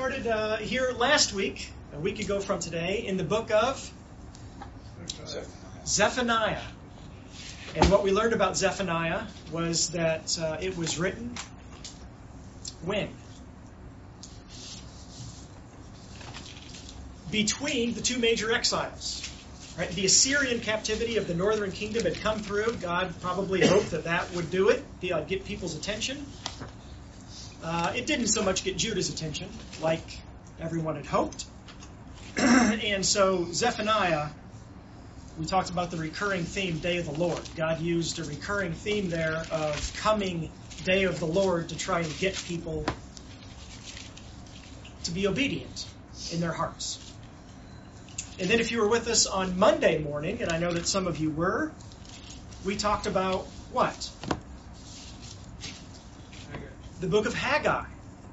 started here last week, a week ago from today, in the book of Zephaniah. And what we learned about Zephaniah was that it was written when? Between the two major exiles. Right? The Assyrian captivity of the northern kingdom had come through. God probably hoped that that would do it, get people's attention. It didn't so much get Judah's attention like everyone had hoped. And so Zephaniah, we talked about the recurring theme, Day of the Lord. God used a recurring theme there of coming Day of the Lord to try and get people to be obedient in their hearts. And then if you were with us on Monday morning, and I know that some of you were, we talked about what? The book of Haggai.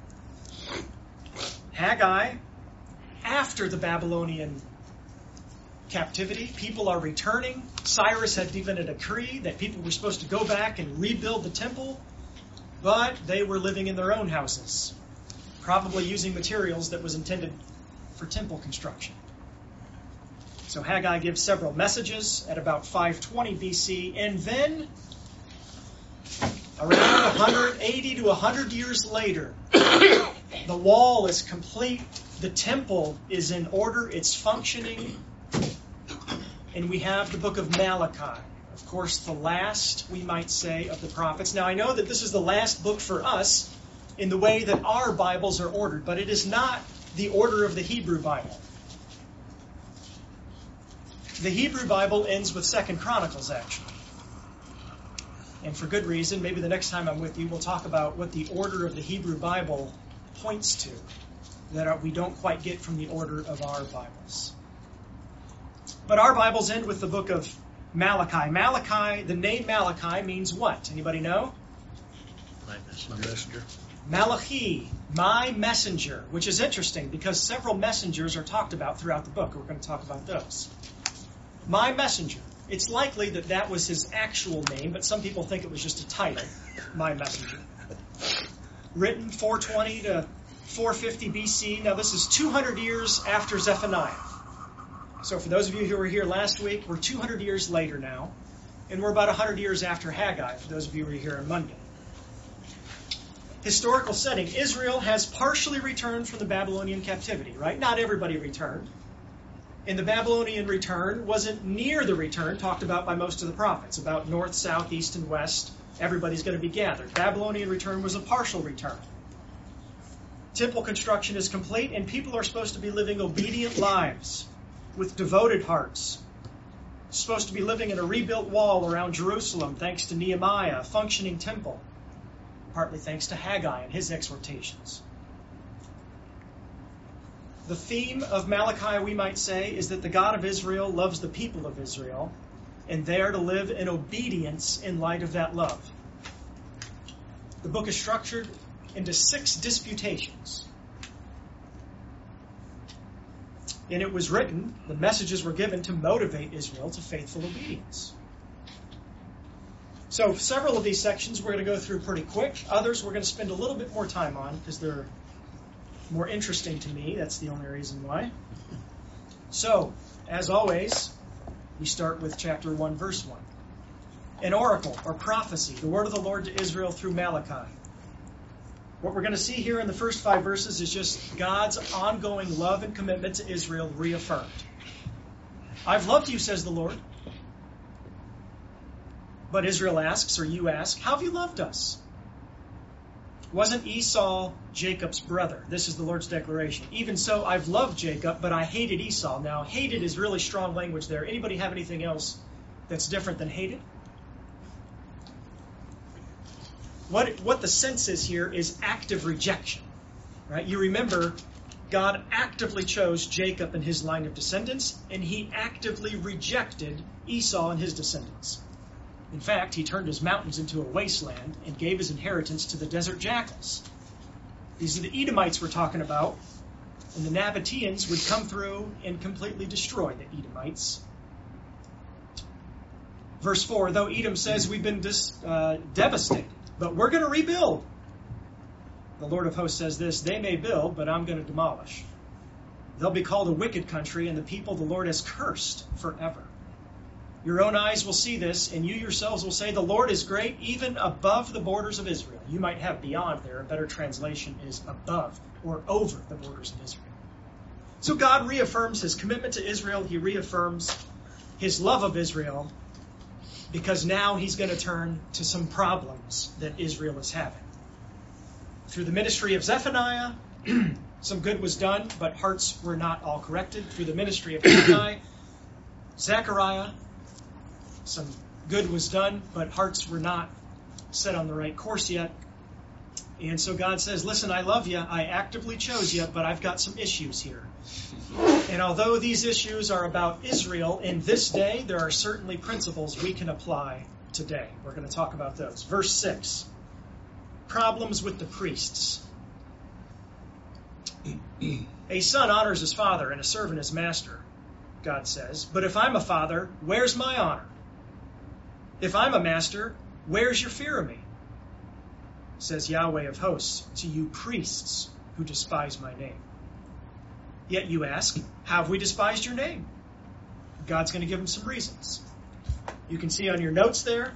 Haggai, after the Babylonian captivity, people are returning. Cyrus had given a decree that people were supposed to go back and rebuild the temple, but they were living in their own houses, probably using materials that was intended for temple construction. So Haggai gives several messages at about 520 BC, and then around 180 to 100 years later, the wall is complete, the temple is in order, it's functioning, and we have the book of Malachi. Of course, the last, we might say, of the prophets. Now, I know that this is the last book for us in the way that our Bibles are ordered, but it is not the order of the Hebrew Bible. The Hebrew Bible ends with 2nd Chronicles, actually. And for good reason. Maybe the next time I'm with you, we'll talk about what the order of the Hebrew Bible points to that we don't quite get from the order of our Bibles. But our Bibles end with the book of Malachi. Malachi, the name Malachi means what? Anybody know? My messenger. Malachi, my messenger, which is interesting because several messengers are talked about throughout the book. We're going to talk about those. My messenger. It's likely that that was his actual name, but some people think it was just a title, my messenger. Written 420 to 450 BC. Now this is 200 years after Zephaniah. So for those of you who were here last week, we're 200 years later now, and we're about 100 years after Haggai, for those of you who were here on Monday. Historical setting. Israel has partially returned from the Babylonian captivity, right? Not everybody returned. And the Babylonian return wasn't near the return talked about by most of the prophets, about north, south, east, and west. Everybody's going to be gathered. Babylonian return was a partial return. Temple construction is complete, and people are supposed to be living obedient lives with devoted hearts. Supposed to be living in a rebuilt wall around Jerusalem, thanks to Nehemiah, a functioning temple, partly thanks to Haggai and his exhortations. The theme of Malachi, we might say, is that the God of Israel loves the people of Israel, and they are to live in obedience in light of that love. The book is structured into 6 disputations. And it was written, the messages were given to motivate Israel to faithful obedience. So several of these sections we're going to go through pretty quick. Others we're going to spend a little bit more time on because they're more interesting to me. That's the only reason why. So, as always, we start with chapter 1, verse 1. An oracle or prophecy, the word of the Lord to Israel through Malachi. What we're going to see here in the first 5 verses is just God's ongoing love and commitment to Israel reaffirmed. I've loved you, says the Lord. But Israel asks, or you ask, how have you loved us? Wasn't Esau Jacob's brother? This is the Lord's declaration. Even so, I've loved Jacob, but I hated Esau. Now, hated is really strong language there. Anybody have anything else that's different than hated? What the sense is here is active rejection. Right? You remember, God actively chose Jacob and his line of descendants, and he actively rejected Esau and his descendants. In fact, he turned his mountains into a wasteland and gave his inheritance to the desert jackals. These are the Edomites we're talking about. And the Nabateans would come through and completely destroy the Edomites. Verse 4, though Edom says we've been devastated, but we're going to rebuild. The Lord of hosts says this, they may build, but I'm going to demolish. They'll be called a wicked country, and the people the Lord has cursed forever. Your own eyes will see this, and you yourselves will say, the Lord is great, even above the borders of Israel. You might have beyond there. A better translation is above or over the borders of Israel. So God reaffirms his commitment to Israel. He reaffirms his love of Israel, because now he's going to turn to some problems that Israel is having. Through the ministry of Zephaniah, some good was done, but hearts were not all corrected. Through the ministry of Haggai, Zechariah, some good was done, but hearts were not set on the right course yet. And so God says, listen, I love you. I actively chose you, but I've got some issues here. And although these issues are about Israel in this day, there are certainly principles we can apply today. We're going to talk about those. Verse 6, problems with the priests. A son honors his father and a servant his master, God says. But if I'm a father, where's my honor? If I'm a master, where's your fear of me? Says Yahweh of hosts to you priests who despise my name. Yet you ask, how have we despised your name? God's going to give them some reasons. You can see on your notes there,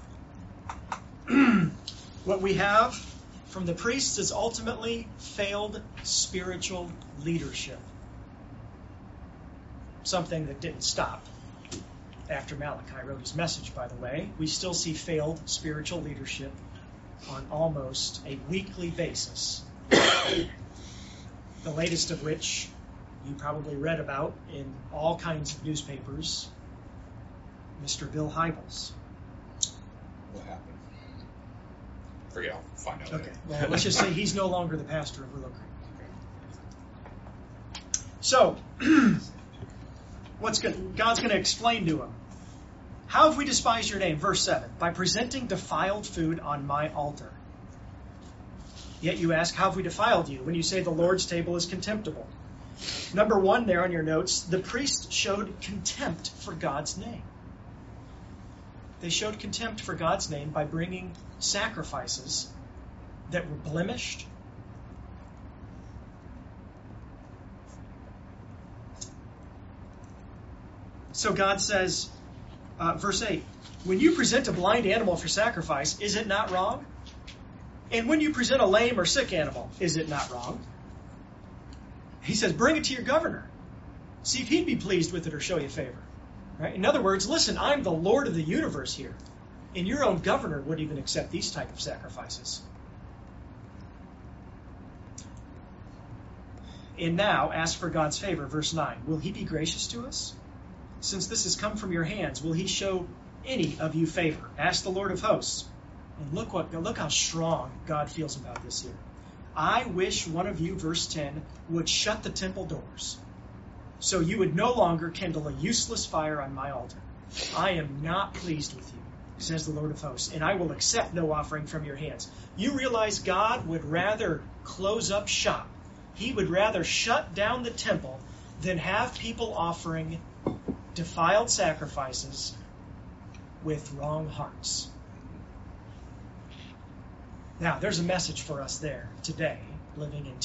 what we have from the priests is ultimately failed spiritual leadership. Something that didn't stop after Malachi wrote his message, by the way. We still see failed spiritual leadership on almost a weekly basis. The latest of which you probably read about in all kinds of newspapers, Mr. Bill Hybels. What happened? Forget, I'll find out Okay, later. well, let's just say he's no longer the pastor of Willow Creek. So, God's going to explain to him. How have we despised your name? Verse 7, by presenting defiled food on my altar. Yet you ask, how have we defiled you? When you say the Lord's table is contemptible. Number 1 there on your notes, the priests showed contempt for God's name. They showed contempt for God's name by bringing sacrifices that were blemished. So God says, verse 8, when you present a blind animal for sacrifice, is it not wrong? And when you present a lame or sick animal, is it not wrong? He says, bring it to your governor. See if he'd be pleased with it or show you favor. Right? In other words, listen, I'm the Lord of the universe here. And your own governor wouldn't even accept these type of sacrifices. And now, ask for God's favor. Verse 9, will he be gracious to us? Since this has come from your hands, will he show any of you favor? Ask the Lord of hosts. And look how strong God feels about this here. I wish one of you, verse 10, would shut the temple doors, so you would no longer kindle a useless fire on my altar. I am not pleased with you, says the Lord of hosts, and I will accept no offering from your hands. You realize God would rather close up shop. He would rather shut down the temple than have people offering defiled sacrifices with wrong hearts. Now, there's a message for us there today, living in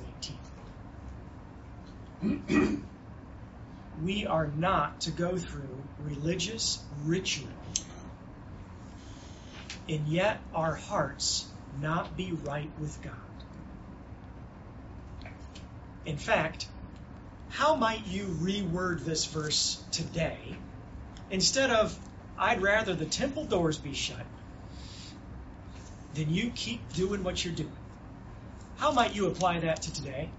2018. We are not to go through religious ritual and yet our hearts not be right with God. In fact, how might you reword this verse today instead of, I'd rather the temple doors be shut than you keep doing what you're doing? How might you apply that to today?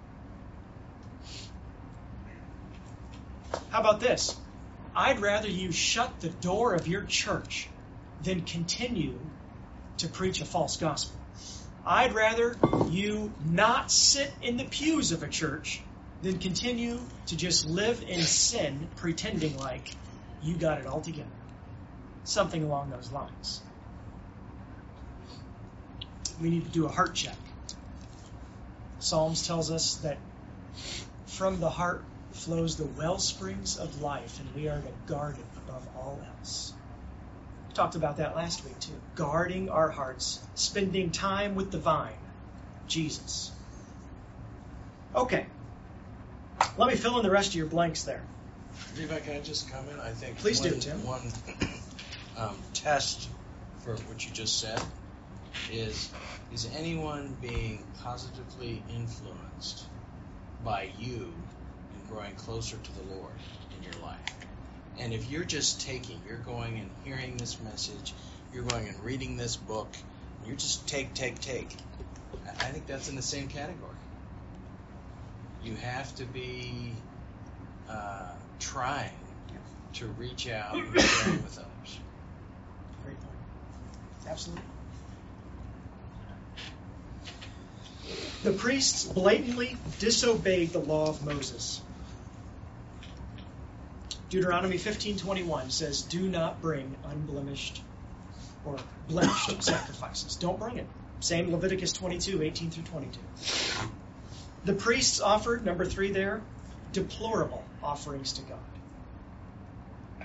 How about this? I'd rather you shut the door of your church than continue to preach a false gospel. I'd rather you not sit in the pews of a church than continue to just live in sin, pretending like you got it all together. Something along those lines. We need to do a heart check. Psalms tells us that from the heart flows the well springs of life, and we are to guard it above all else. Talked about that last week too. Guarding our hearts, spending time with the vine, Jesus. Okay. Let me fill in the rest of your blanks there. Levi, can I just comment? I think Please do, Tim. One test for what you just said is anyone being positively influenced by you in growing closer to the Lord in your life? And if you're just you're going and hearing this message, you're going and reading this book, you're just take, I think that's in the same category. You have to be trying to reach out and share with others. Great point. Absolutely. The priests blatantly disobeyed the law of Moses. Deuteronomy 15:21 says, "Do not bring unblemished or blemished sacrifices." Don't bring it. Same Leviticus 22:18 through 22. The priests offered, number 3 there, deplorable offerings to God.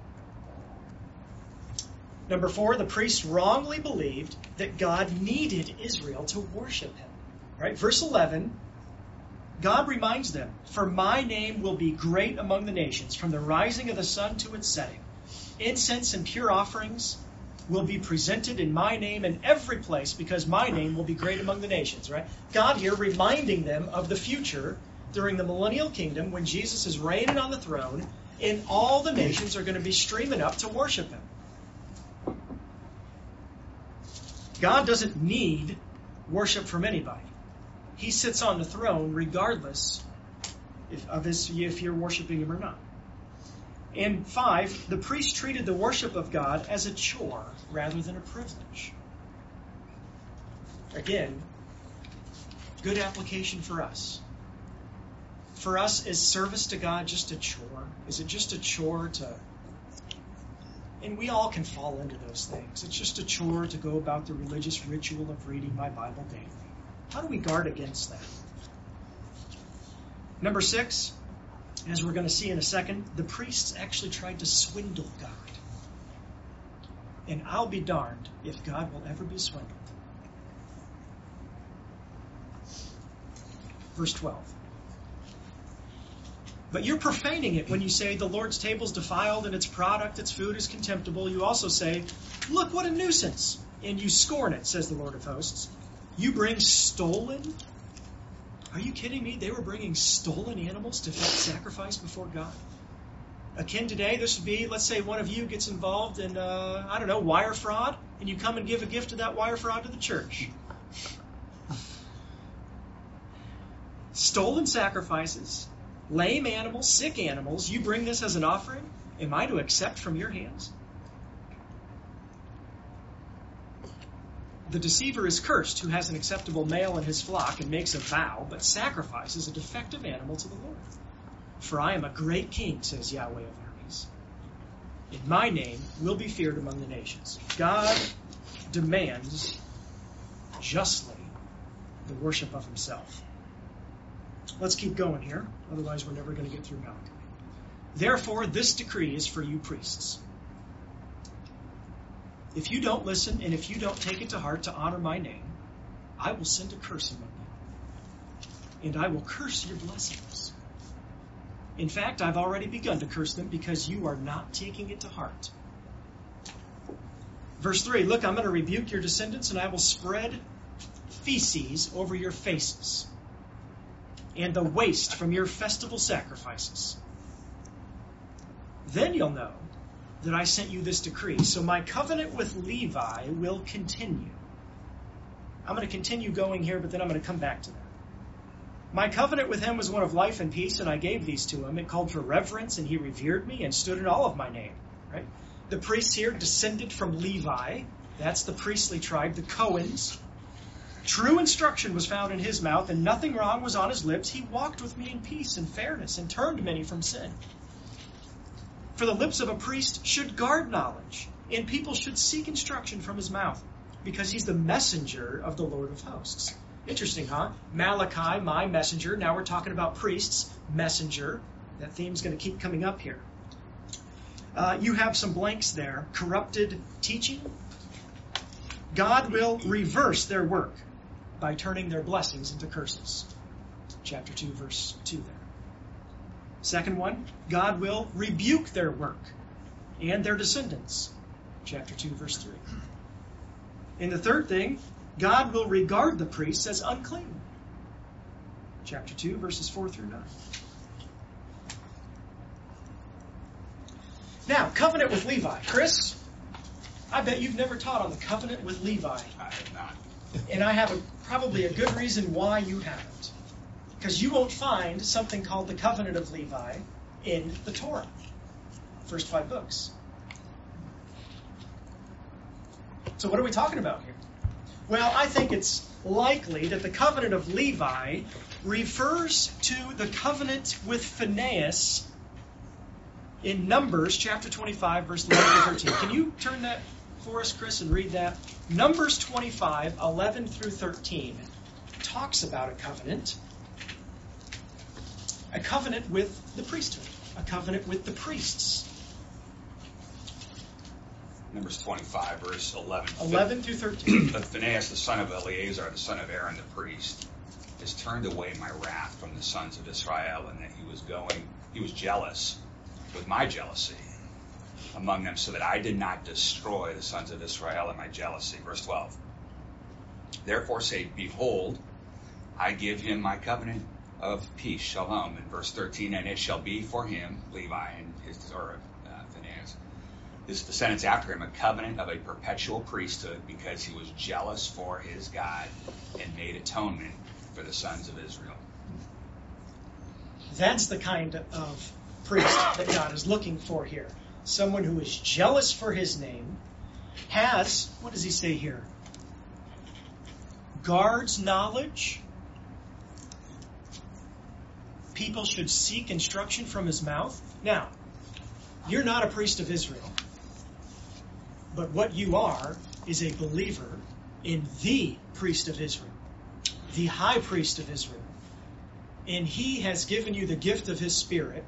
Number 4, the priests wrongly believed that God needed Israel to worship him. Right? Verse 11, God reminds them, "For my name will be great among the nations, from the rising of the sun to its setting. Incense and pure offerings will be presented in my name in every place, because my name will be great among the nations." Right? God here reminding them of the future during the millennial kingdom when Jesus is reigning on the throne, and all the nations are going to be streaming up to worship him. God doesn't need worship from anybody. He sits on the throne regardless if you're worshiping him or not. And 5, the priests treated the worship of God as a chore rather than a privilege. Again, good application for us. For us, is service to God just a chore? Is it just a chore to... And we all can fall into those things. It's just a chore to go about the religious ritual of reading my Bible daily. How do we guard against that? Number 6, as we're going to see in a second, the priests actually tried to swindle God. And I'll be darned if God will ever be swindled. Verse 12. "But you're profaning it when you say the Lord's table is defiled and its product, its food is contemptible. You also say, 'Look, what a nuisance!' And you scorn it," says the Lord of hosts. "You bring stolen..." Are you kidding me? They were bringing stolen animals to sacrifice before God. Akin today, this would be, let's say one of you gets involved in, wire fraud, and you come and give a gift of that wire fraud to the church. Stolen sacrifices, lame animals, sick animals, you bring this as an offering? Am I to accept from your hands? "The deceiver is cursed who has an acceptable male in his flock and makes a vow, but sacrifices a defective animal to the Lord. For I am a great king, says Yahweh of armies. And my name will be feared among the nations." God demands justly the worship of himself. Let's keep going here, otherwise we're never going to get through Malachi. "Therefore, this decree is for you priests. If you don't listen and if you don't take it to heart to honor my name, I will send a curse among you, and I will curse your blessings. In fact, I've already begun to curse them because you are not taking it to heart." Verse 3, "Look, I'm going to rebuke your descendants, and I will spread feces over your faces, and the waste from your festival sacrifices. Then you'll know that I sent you this decree. So my covenant with Levi will continue." I'm going to continue going here, but then I'm going to come back to that. "My covenant with him was one of life and peace, and I gave these to him. It called for reverence, and he revered me and stood in awe of my name." Right? The priests here descended from Levi. That's the priestly tribe, the Cohens. "True instruction was found in his mouth, and nothing wrong was on his lips. He walked with me in peace and fairness, and turned many from sin. For the lips of a priest should guard knowledge, and people should seek instruction from his mouth, because he's the messenger of the Lord of hosts." Interesting, huh? Malachi, my messenger. Now we're talking about priests, messenger. That theme's going to keep coming up here. You have some blanks there. Corrupted teaching. God will reverse their work. by turning their blessings into curses. Chapter 2, verse 2 there. Second one, God will rebuke their work and their descendants. Chapter 2, verse 3. And the third thing, God will regard the priests as unclean. Chapter 2, verses 4 through 9. Now, covenant with Levi. Chris, I bet you've never taught on the covenant with Levi. I have not. And I have probably a good reason why you haven't. Because you won't find something called the covenant of Levi in the Torah. First 5 books. So what are we talking about here? Well, I think it's likely that the covenant of Levi refers to the covenant with Phinehas in Numbers chapter 25, verse 11 to 13. Can you turn that for us, Chris, and read that? Numbers 25, 11 through 13 talks about a covenant with the priesthood, a covenant with the priests. Numbers 25, verse 11. 11 through 13. But Phinehas, the son of Eleazar, the son of Aaron the priest, has turned away my wrath from the sons of Israel, and that he was jealous with my jealousy among them, so that I did not destroy the sons of Israel in my jealousy. Verse 12. Therefore say, behold, I give him my covenant of peace, shalom. In verse 13, and it shall be for him, Levi, and his Phinehas, his descendants after him, a covenant of a perpetual priesthood, because he was jealous for his God and made atonement for the sons of Israel. That's the kind of priest that God is looking for here. Someone who is jealous for his name, has, what does he say here? Guards knowledge. People should seek instruction from his mouth. Now, you're not a priest of Israel. But what you are is a believer in the priest of Israel, the high priest of Israel. And he has given you the gift of his Spirit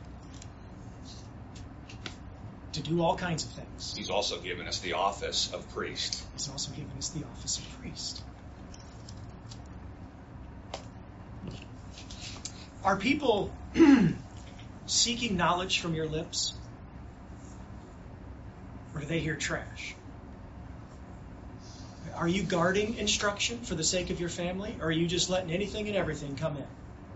to do all kinds of things. He's also given us the office of priest. He's also given us the office of priest. Are people seeking knowledge from your lips? Or do they hear trash? Are you guarding instruction for the sake of your family? Or are you just letting anything and everything come in?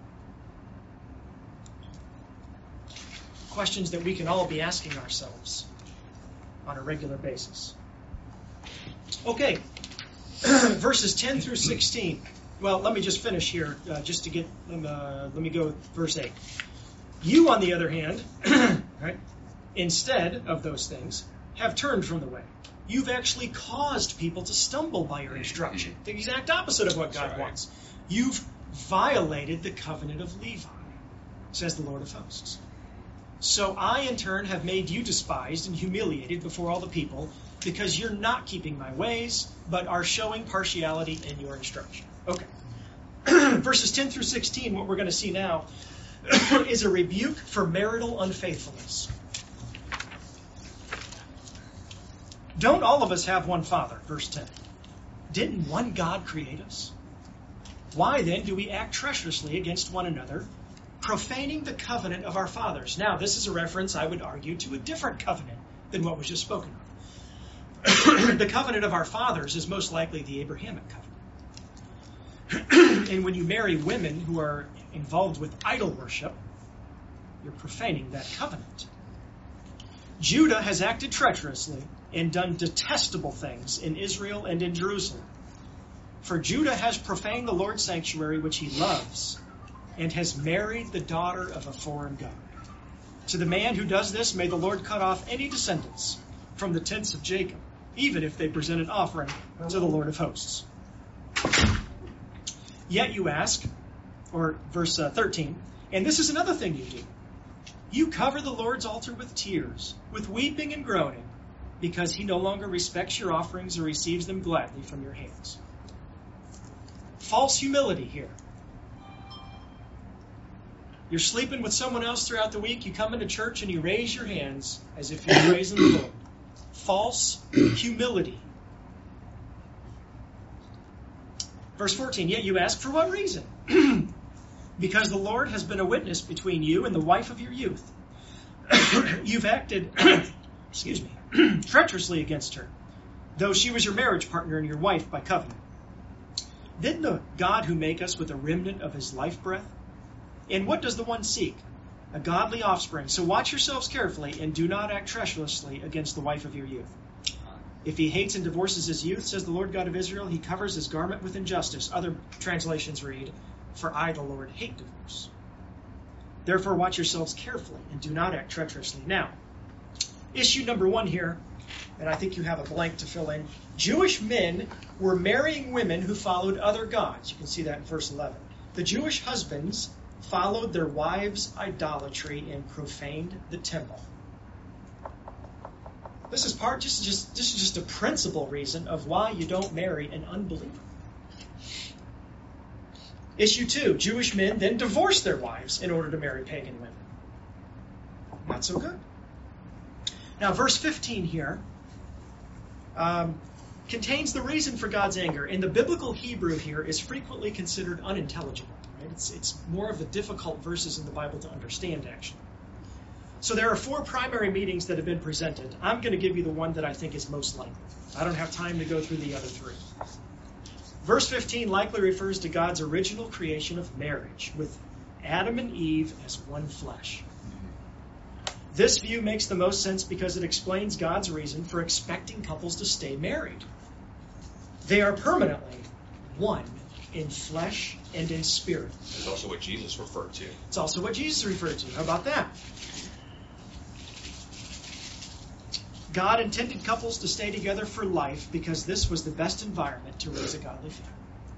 Questions that we can all be asking ourselves on a regular basis. Okay, verses 10 through 16. Well, let me just finish here, just to get, let me go with verse 8. You, on the other hand, right, instead of those things, have turned from the way. You've actually caused people to stumble by your instruction. The exact opposite of what God wants. You've violated the covenant of Levi, says the Lord of hosts. So I, in turn, have made you despised and humiliated before all the people, because you're not keeping my ways, but are showing partiality in your instruction. Okay. Verses 10 through 16, what we're going to see now, is a rebuke for marital unfaithfulness. Don't all of us have one Father? Verse 10. Didn't one God create us? Why then do we act treacherously against one another, profaning the covenant of our fathers? Now, this is a reference, I would argue, to a different covenant than what was just spoken of. The covenant of our fathers is most likely the Abrahamic covenant. And when you marry women who are involved with idol worship, you're profaning that covenant. Judah has acted treacherously and done detestable things in Israel and in Jerusalem. For Judah has profaned the Lord's sanctuary, which he loves, and has married the daughter of a foreign god. To the man who does this, may the Lord cut off any descendants from the tents of Jacob, even if they present an offering to the Lord of hosts. Yet you ask, or verse 13, and this is another thing you do. You cover the Lord's altar with tears, with weeping and groaning, because he no longer respects your offerings or receives them gladly from your hands. False humility here. You're sleeping with someone else throughout the week, you come into church and you raise your hands as if you're praising the Lord. False humility. Verse 14, yet you ask, for what reason? Because the Lord has been a witness between you and the wife of your youth. You've acted, treacherously against her, though she was your marriage partner and your wife by covenant. Didn't the God who make us with a remnant of his life breath? And what does the one seek? A godly offspring. So watch yourselves carefully and do not act treacherously against the wife of your youth. If he hates and divorces his youth, says the Lord God of Israel, he covers his garment with injustice. Other translations read, for I, the Lord, hate divorce. Therefore watch yourselves carefully and do not act treacherously. Now, issue number 1 here, and I think you have a blank to fill in. Jewish men were marrying women who followed other gods. You can see that in verse 11. The Jewish husbands followed their wives' idolatry and profaned the temple. This is just a principal reason of why you don't marry an unbeliever. Issue 2, Jewish men then divorced their wives in order to marry pagan women. Not so good. Now, verse 15 here contains the reason for God's anger. And the biblical Hebrew here is frequently considered unintelligible. Right? It's more of the difficult verses in the Bible to understand, actually. So there are 4 primary meanings that have been presented. I'm going to give you the one that I think is most likely. I don't have time to go through the other 3. Verse 15 likely refers to God's original creation of marriage, with Adam and Eve as one flesh. This view makes the most sense because it explains God's reason for expecting couples to stay married. They are permanently one in flesh and in spirit. It's also what Jesus referred to. It's also what Jesus referred to. How about that? God intended couples to stay together for life because this was the best environment to raise a godly family.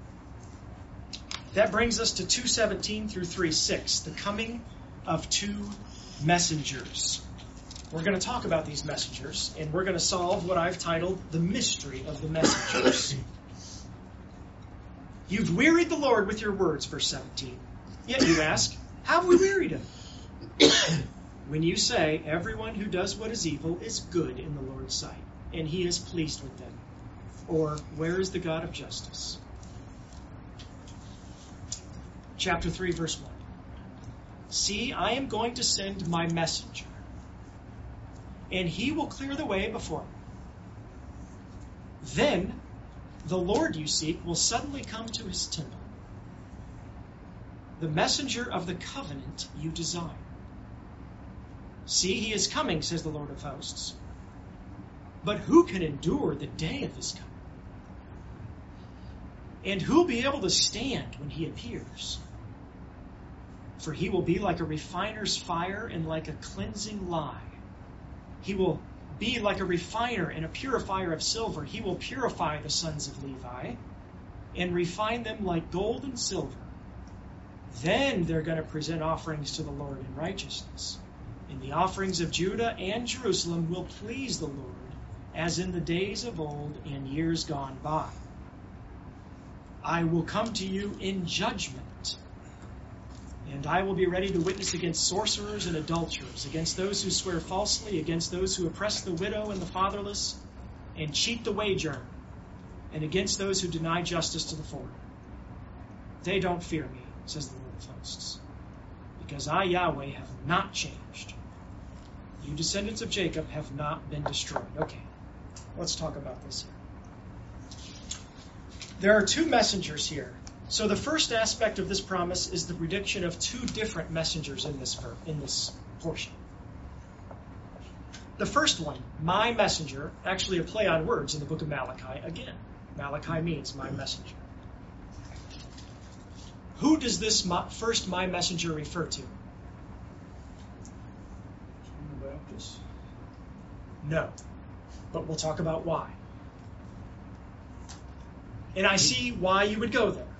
That brings us to 2:17 through 3:6, the coming of 2 messengers. We're going to talk about these messengers, and we're going to solve what I've titled the mystery of the messengers. You've wearied the Lord with your words, verse 17. Yet you ask, how have we wearied him? When you say, everyone who does what is evil is good in the Lord's sight, and he is pleased with them. Or, where is the God of justice? Chapter 3, verse 1. See, I am going to send my messenger, and he will clear the way before me. Then the Lord you seek will suddenly come to his temple, the messenger of the covenant you desire. See, he is coming, says the Lord of hosts. But who can endure the day of his coming? And who will be able to stand when he appears? For he will be like a refiner's fire and like a cleansing lye. He will be like a refiner and a purifier of silver. He will purify the sons of Levi and refine them like gold and silver. Then they're going to present offerings to the Lord in righteousness. And the offerings of Judah and Jerusalem will please the Lord, as in the days of old and years gone by. I will come to you in judgment, and I will be ready to witness against sorcerers and adulterers, against those who swear falsely, against those who oppress the widow and the fatherless, and cheat the wage earner, and against those who deny justice to the foreigner. They don't fear me, says the Lord of hosts, because I, Yahweh, have not changed. You descendants of Jacob have not been destroyed. Okay, let's talk about this here. There are 2 messengers here. So the first aspect of this promise is the prediction of 2 different messengers in this portion. The first one, my messenger, actually a play on words in the book of Malachi again. Malachi means my messenger. Who does this first my messenger refer to? John the Baptist? No. But we'll talk about why. And I see why you would go there.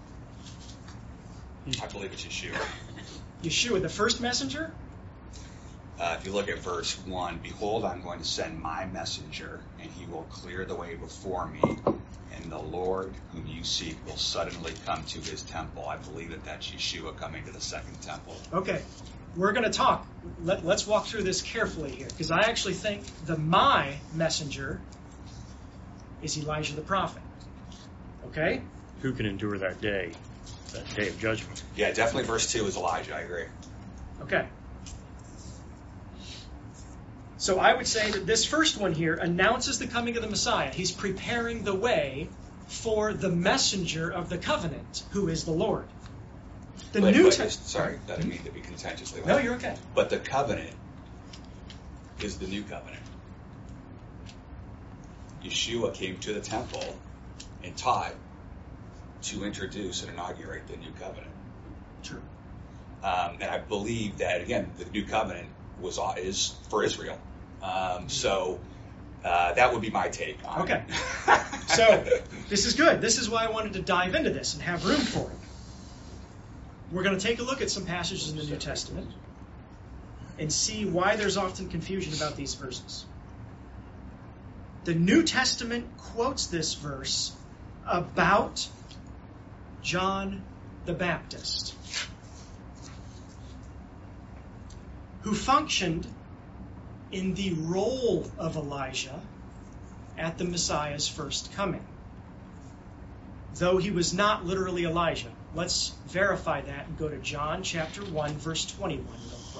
I believe it's Yeshua. Yeshua, the first messenger? If you look at verse 1, behold, I'm going to send my messenger, and he will clear the way before me, and the Lord whom you seek will suddenly come to his temple. I believe that that's Yeshua coming to the second temple. Okay, we're going to talk. Let's walk through this carefully here, because I actually think the my messenger is Elijah the prophet. Okay? who can endure that day of judgment? Yeah, definitely verse 2 is Elijah. I agree. Okay. So I would say that this first one here announces the coming of the Messiah. He's preparing the way for the messenger of the covenant, who is the Lord. Sorry, I didn't mean to be contentious. No, you're okay. But the covenant is the new covenant. Yeshua came to the temple and taught to introduce and inaugurate the new covenant. True. And I believe that, again, the new covenant is for Israel. So that would be my take on Okay. it. So this is good. This is why I wanted to dive into this and have room for it. We're going to take a look at some passages in the New Testament and see why there's often confusion about these verses. The New Testament quotes this verse about John the Baptist, who functioned in the role of Elijah at the Messiah's first coming, though he was not literally Elijah. Let's verify that and go to John chapter 1, verse 21 real quick.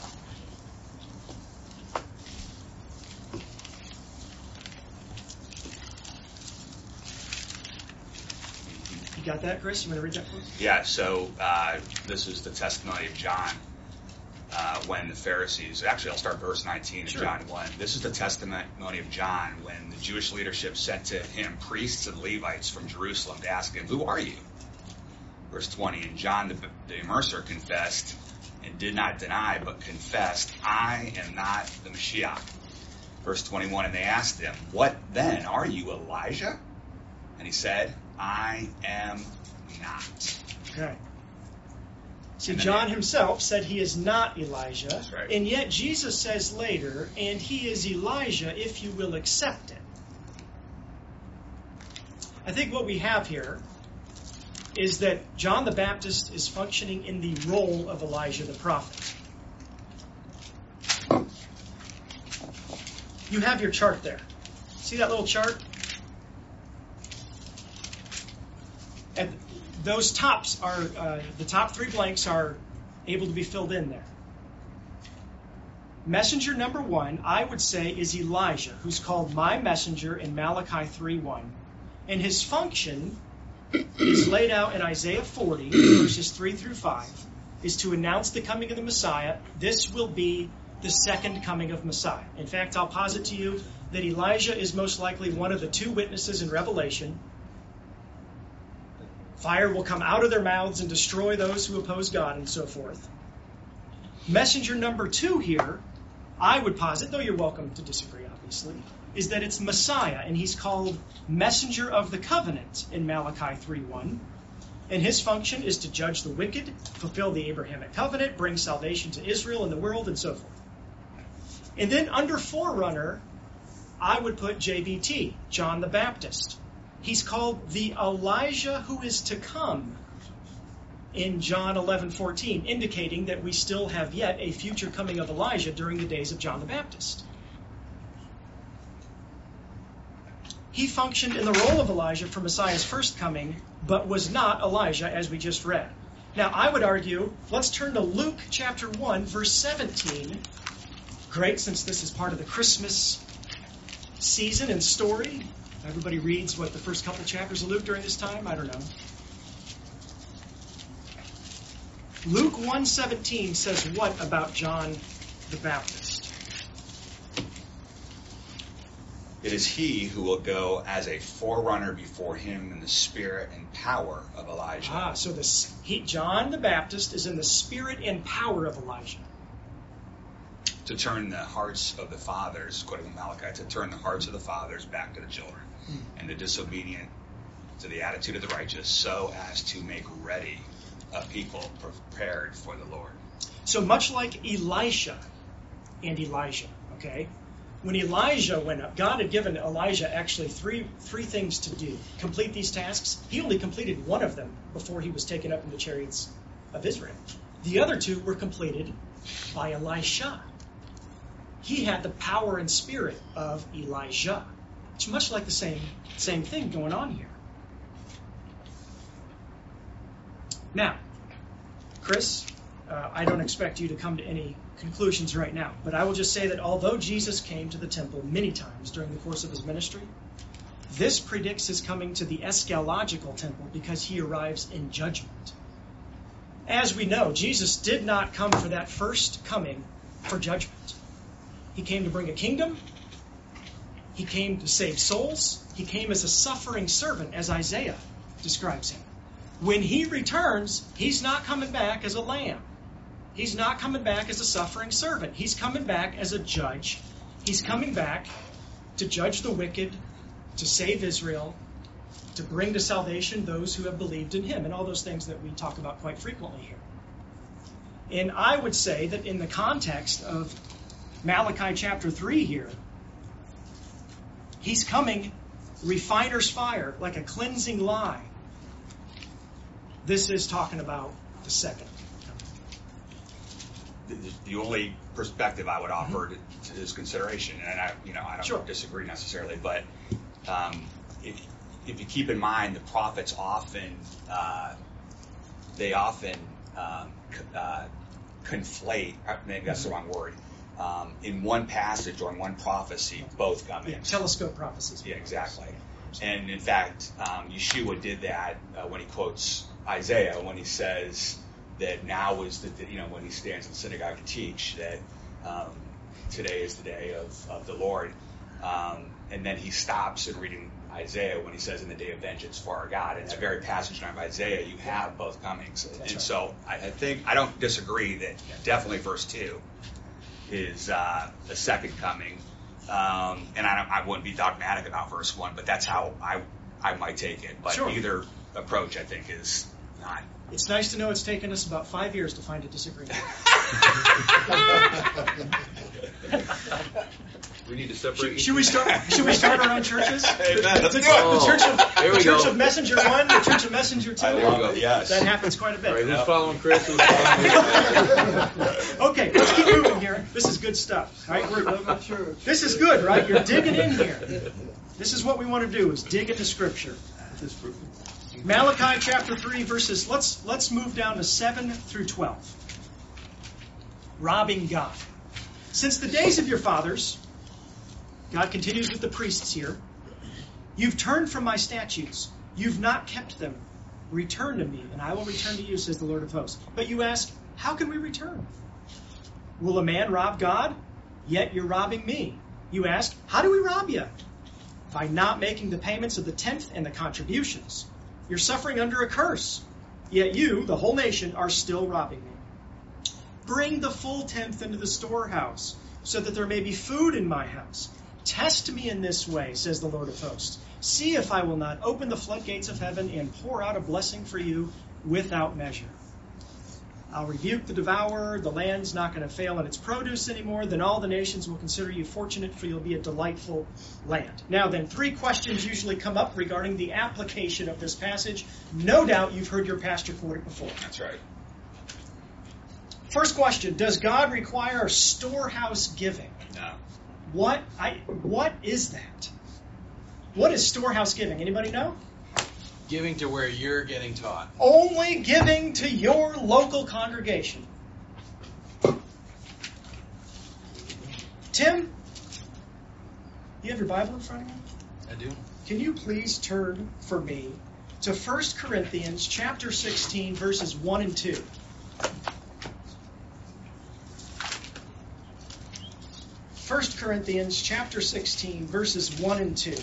You got that, Chris? You want to read that for us? Yeah, so this is the testimony of John when the Pharisees, actually I'll start verse 19 of John 1. This is the testimony of John when the Jewish leadership sent to him priests and Levites from Jerusalem to ask him, "Who are you?" Verse 20, and John the Immerser confessed and did not deny, but confessed, "I am not the Mashiach." Verse 21, and they asked him, "What then? Are you Elijah?" And he said, "I am not." Okay. See, John himself said he is not Elijah, That's right. And yet Jesus says later, and he is Elijah if you will accept it. I think what we have here is that John the Baptist is functioning in the role of Elijah the prophet. You have your chart there. See that little chart? And those tops are, the top three blanks are able to be filled in there. Messenger number 1, I would say, is Elijah, who's called my messenger in Malachi 3:1. And his function is laid out in Isaiah 40, verses 3 through 5, is to announce the coming of the Messiah. This will be the second coming of Messiah. In fact, I'll posit to you that Elijah is most likely one of the two witnesses in Revelation. Fire will come out of their mouths and destroy those who oppose God, and so forth. Messenger number 2 here, I would posit, though you're welcome to disagree, obviously, is that it's Messiah, and he's called Messenger of the Covenant in Malachi 3:1. And his function is to judge the wicked, fulfill the Abrahamic covenant, bring salvation to Israel and the world, and so forth. And then under forerunner, I would put JBT, John the Baptist. He's called the Elijah who is to come in John 11:14, indicating that we still have yet a future coming of Elijah during the days of John the Baptist. He functioned in the role of Elijah for Messiah's first coming, but was not Elijah, as we just read. Now, I would argue, let's turn to Luke chapter 1, verse 17. Great, since this is part of the Christmas season and story. Everybody reads, the first couple chapters of Luke during this time? I don't know. Luke 1:17 says what about John the Baptist? It is he who will go as a forerunner before him in the spirit and power of Elijah. So John the Baptist is in the spirit and power of Elijah. To turn the hearts of the fathers, quoting Malachi, to turn the hearts of the fathers back to the children, and the disobedient to the attitude of the righteous, so as to make ready a people prepared for the Lord. So much like Elisha and Elijah, okay? When Elijah went up, God had given Elijah actually three things to do. Complete these tasks. He only completed one of them before he was taken up in the chariots of Israel. The other two were completed by Elisha. He had the power and spirit of Elijah. It's much like the same thing going on here. Now, Chris, I don't expect you to come to any conclusions right now, but I will just say that although Jesus came to the temple many times during the course of his ministry, this predicts his coming to the eschatological temple because he arrives in judgment. As we know, Jesus did not come for that first coming for judgment. He came to bring a kingdom. He came to save souls. He came as a suffering servant, as Isaiah describes him. When he returns, he's not coming back as a lamb. He's not coming back as a suffering servant. He's coming back as a judge. He's coming back to judge the wicked, to save Israel, to bring to salvation those who have believed in him, and all those things that we talk about quite frequently here. And I would say that in the context of Malachi chapter 3 here, he's coming refiner's fire, like a cleansing lye. This is talking about the second. The only perspective I would offer to his consideration, and I don't Sure. disagree necessarily, but if you keep in mind, the prophets often conflate. Maybe that's the wrong word. In one passage or in one prophecy, both come in. Yeah, telescope prophecies. Yeah, exactly. And in fact, Yeshua did that when he quotes Isaiah, when he says that now is when he stands in the synagogue to teach that today is the day of the Lord. And then he stops in reading Isaiah when he says in the day of vengeance for our God. In that very passage of Isaiah, you have both comings. That's right. So I think I don't disagree that definitely verse 2 is the second coming. And I wouldn't be dogmatic about verse 1, but that's how I might take it. But Sure. either approach, I think, is not. It's nice to know it's taken us about 5 years to find a disagreement. We need to separate. Should we start our own churches? Amen. Let's do it. The Church go. of Messenger 1, the Church of Messenger 2. I love it. Yes. That happens quite a bit. All right, who's following Chris? Who's following Okay, let's keep moving here. This is good stuff. All right, this is good, right? You're digging in here. This is what we want to do: is dig into Scripture. Malachi chapter 3 verses. Let's move down to 7 through 12. Robbing God. Since the days of your fathers, God continues with the priests here. You've turned from my statutes. You've not kept them. Return to me, and I will return to you, says the Lord of hosts. But you ask, how can we return? Will a man rob God? Yet you're robbing me. You ask, how do we rob you? By not making the payments of the tenth and the contributions. You're suffering under a curse. Yet you, the whole nation, are still robbing me. Bring the full tenth into the storehouse, so that there may be food in my house. Test me in this way, says the Lord of hosts. See if I will not open the floodgates of heaven and pour out a blessing for you without measure. I'll rebuke the devourer. The land's not going to fail in its produce anymore. Then all the nations will consider you fortunate, for you'll be a delightful land. Now then, 3 questions usually come up regarding the application of this passage. No doubt you've heard your pastor quote it before. That's right. First question, does God require storehouse giving? No. What is that? What is storehouse giving? Anybody know? Giving to where you're getting taught. Only giving to your local congregation. Tim, you have your Bible in front of you? I do. Can you please turn for me to 1 Corinthians chapter 16, verses 1 and 2. 1 Corinthians chapter 16, verses 1 and 2.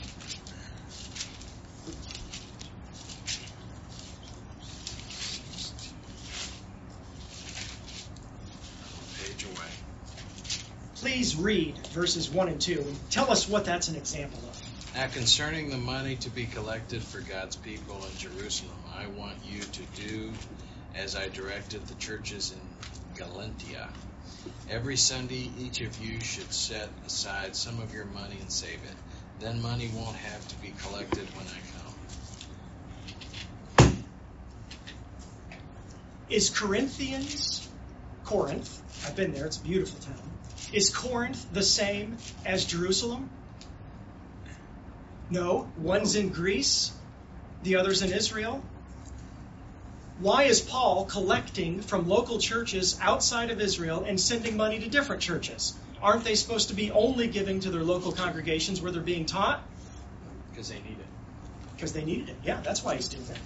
Page away. Please read verses 1 and 2 and tell us what that's an example of. Now concerning the money to be collected for God's people in Jerusalem, I want you to do as I directed the churches in Galatia. Every Sunday, each of you should set aside some of your money and save it. Then money won't have to be collected when I come. Is Corinth, I've been there, it's a beautiful town. Is Corinth the same as Jerusalem? No, one's in Greece, the other's in Israel. Why is Paul collecting from local churches outside of Israel and sending money to different churches? Aren't they supposed to be only giving to their local congregations where they're being taught? Because they need it. Because they needed it. Yeah, that's why he's doing that.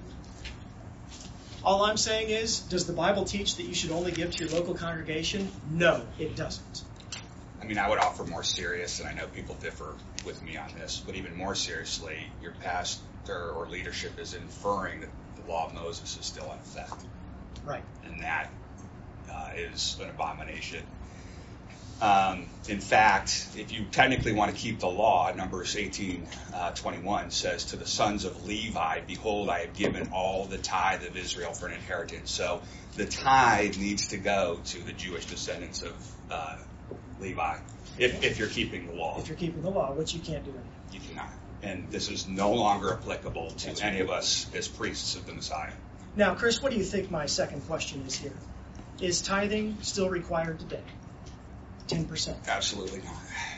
All I'm saying is, does the Bible teach that you should only give to your local congregation? No, it doesn't. I mean, I would offer more serious, and I know people differ with me on this, but even more seriously, your pastor or leadership is inferring that the law of Moses is still in effect. Right. And that is an abomination. In fact, if you technically want to keep the law, Numbers 18:21 says, to the sons of Levi, behold, I have given all the tithe of Israel for an inheritance. So the tithe needs to go to the Jewish descendants of Levi, if you're keeping the law. If you're keeping the law, which you can't do. You cannot. And this is no longer applicable to any of us as priests of the Messiah. Now, Chris, what do you think my second question is here? Is tithing still required today? 10%. Absolutely not.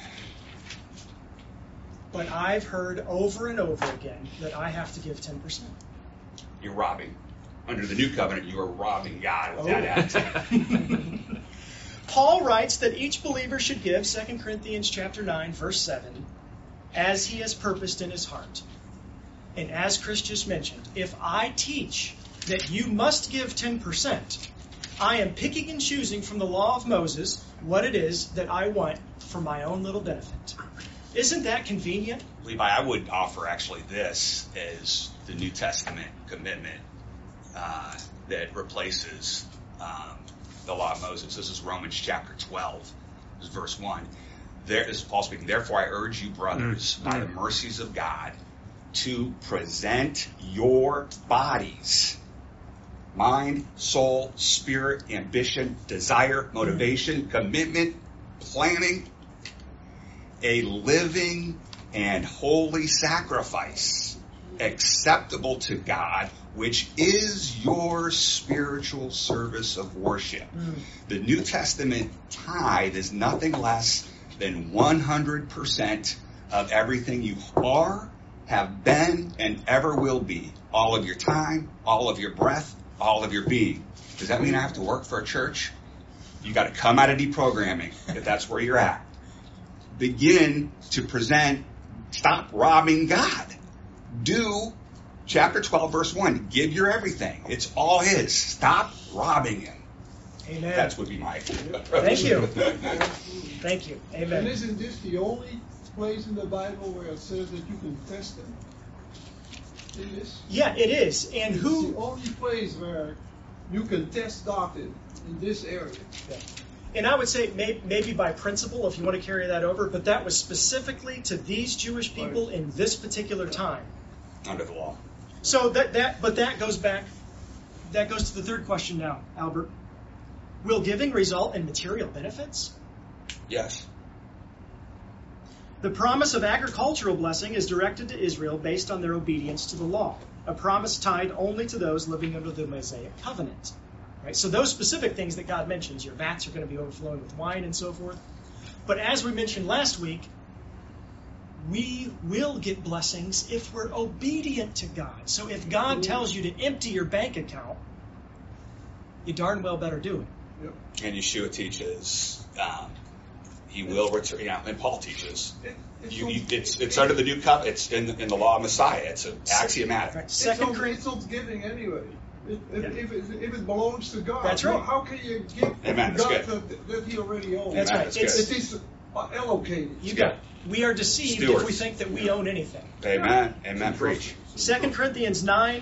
But I've heard over and over again that I have to give 10%. You're robbing. Under the new covenant, you are robbing God with that attitude. Paul writes that each believer should give, 2 Corinthians chapter 9, verse 7, as he has purposed in his heart. And as Chris just mentioned, if I teach that you must give 10%, I am picking and choosing from the law of Moses what it is that I want for my own little benefit. Isn't that convenient? Levi, I would offer actually this as the New Testament commitment that replaces the law of Moses. This is Romans chapter 12, this is verse 1. This is Paul speaking. Therefore, I urge you, brothers, by the mercies of God, to present your bodies, mind, soul, spirit, ambition, desire, motivation, commitment, planning, a living and holy sacrifice, acceptable to God, which is your spiritual service of worship. The New Testament tithe is nothing less than 100% of everything you are, have been, and ever will be. All of your time, all of your breath, all of your being. Does that mean I have to work for a church? You got to come out of deprogramming if that's where you're at. Begin to present, stop robbing God. Do chapter 12, verse 1. Give your everything. It's all His. Stop robbing Him. Amen. That would be my Thank you. Thank you. Amen. And isn't this the only place in the Bible where it says that you can test them? It is. Yeah, it is. And It's who... the only place where you can test doctrine in this area. And I would say maybe by principle, if you want to carry that over, but that was specifically to these Jewish people in this particular time. Under the law. So that goes back, that goes to the third question now, Albert. Will giving result in material benefits? Yes. The promise of agricultural blessing is directed to Israel based on their obedience to the law, a promise tied only to those living under the Mosaic covenant. Right? So those specific things that God mentions, your vats are going to be overflowing with wine and so forth. But as we mentioned last week, we will get blessings if we're obedient to God. So if God tells you to empty your bank account, you darn well better do it. And Yeshua teaches He will return. Yeah, and Paul teaches it's under the new covenant. It's in the law of Messiah. It's axiomatic. Right. It's not giving anyway. If it belongs to God, that's right. How can you give Amen. to God that He already owns? That's right. That's It's, good. It is allocated. you got it. We are deceived if Stewards. we think that we own anything. Amen. Amen. Preach. 2 Corinthians 9,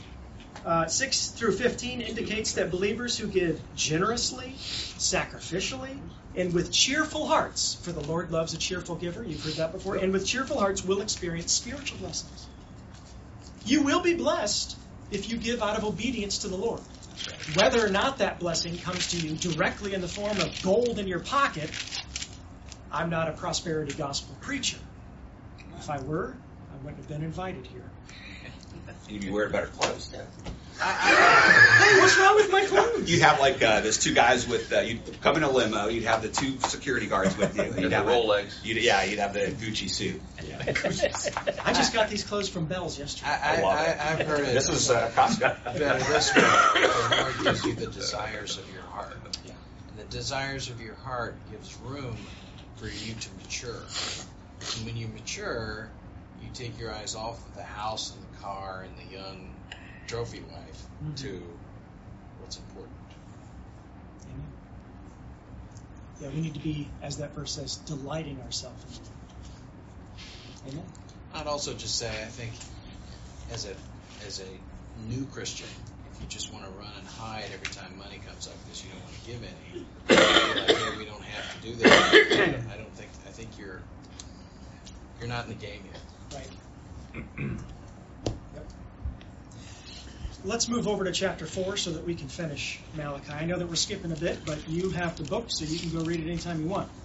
6 through 15 indicates that believers who give generously, sacrificially, and with cheerful hearts, for the Lord loves a cheerful giver, you've heard that before, and with cheerful hearts will experience spiritual blessings. You will be blessed if you give out of obedience to the Lord. Whether or not that blessing comes to you directly in the form of gold in your pocket, I'm not a prosperity gospel preacher. If I were, I wouldn't have been invited here. You'd be wearing better clothes. Hey, what's wrong with my clothes? You'd have like there's two guys with you'd come in a limo. You'd have the two security guards with you. And the Rolex. You'd have the Gucci suit. I just got these clothes from Bell's yesterday. I've heard it. This was Costco. Better this way. The Lord gives you the desires of your heart. And the desires of your heart gives room for you to mature. And when you mature, you take your eyes off of the house and the car and the young trophy wife to what's important. Amen. Yeah, we need to be, as that verse says, delighting ourselves in the Lord. Amen. I'd also just say, I think, as a new Christian, if you just want to run and hide every time money comes up because you don't want to give any, you're like, hey, we don't have to do that. I think you're not in the game yet. Right. Yep. Let's move over to chapter 4 so that we can finish Malachi. I know that we're skipping a bit, but you have the book, so you can go read it anytime you want.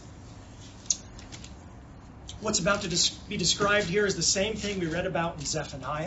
What's about to be described here is the same thing we read about in Zephaniah,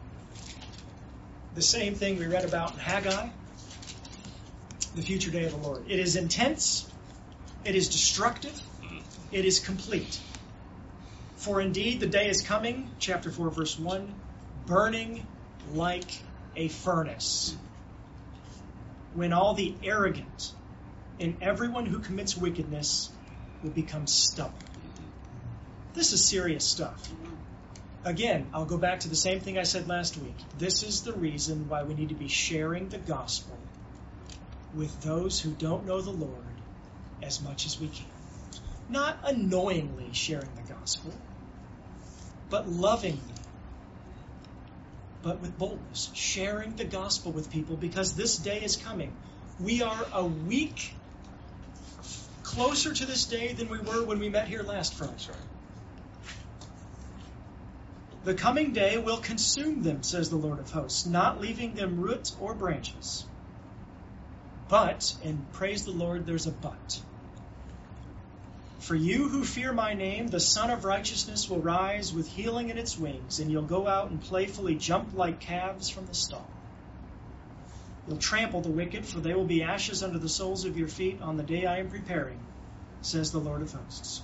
the same thing we read about in Haggai, the future day of the Lord. It is intense, it is destructive, it is complete. For indeed the day is coming, chapter 4, verse 1, burning like a furnace, when all the arrogant and everyone who commits wickedness will become stubble. This is serious stuff. Again, I'll go back to the same thing I said last week. This is the reason why we need to be sharing the gospel with those who don't know the Lord as much as we can. Not annoyingly sharing the gospel, but lovingly, but with boldness, sharing the gospel with people, because this day is coming. We are a week closer to this day than we were when we met here last Friday. The coming day will consume them, says the Lord of hosts, not leaving them root or branches. But, and praise the Lord, there's a but. For you who fear my name, the Son of Righteousness will rise with healing in its wings, and you'll go out and playfully jump like calves from the stall. You'll trample the wicked, for they will be ashes under the soles of your feet on the day I am preparing, says the Lord of hosts.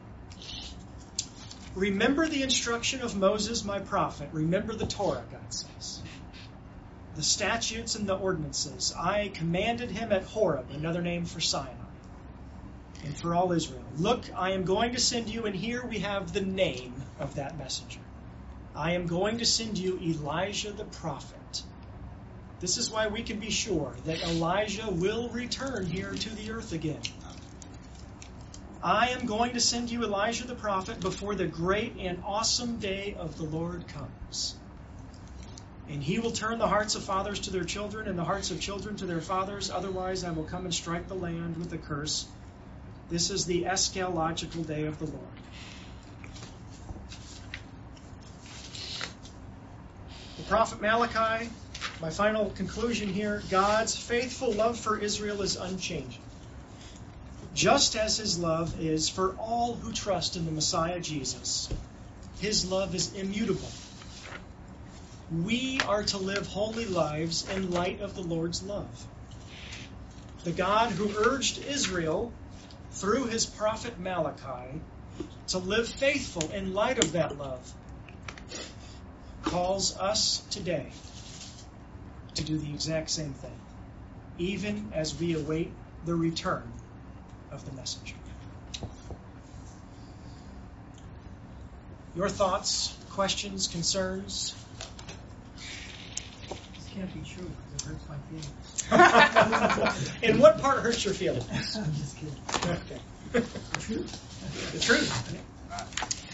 Remember the instruction of Moses, my prophet. Remember the Torah, God says. The statutes and the ordinances. I commanded him at Horeb, another name for Sinai, and for all Israel. Look, I am going to send you, and here we have the name of that messenger. I am going to send you Elijah the prophet. This is why we can be sure that Elijah will return here to the earth again. I am going to send you Elijah the prophet before the great and awesome day of the Lord comes. And he will turn the hearts of fathers to their children and the hearts of children to their fathers. Otherwise, I will come and strike the land with a curse. This is the eschatological day of the Lord. The prophet Malachi, my final conclusion here, God's faithful love for Israel is unchanging, just as his love is for all who trust in the Messiah Jesus. His love is immutable. We are to live holy lives in light of the Lord's love. The God who urged Israel through his prophet Malachi to live faithful in light of that love calls us today to do the exact same thing, even as we await the return of the messenger. Your thoughts, questions, concerns? This can't be true because it hurts my feelings. In what part hurts your feelings? I'm just kidding. Okay. The truth. The truth.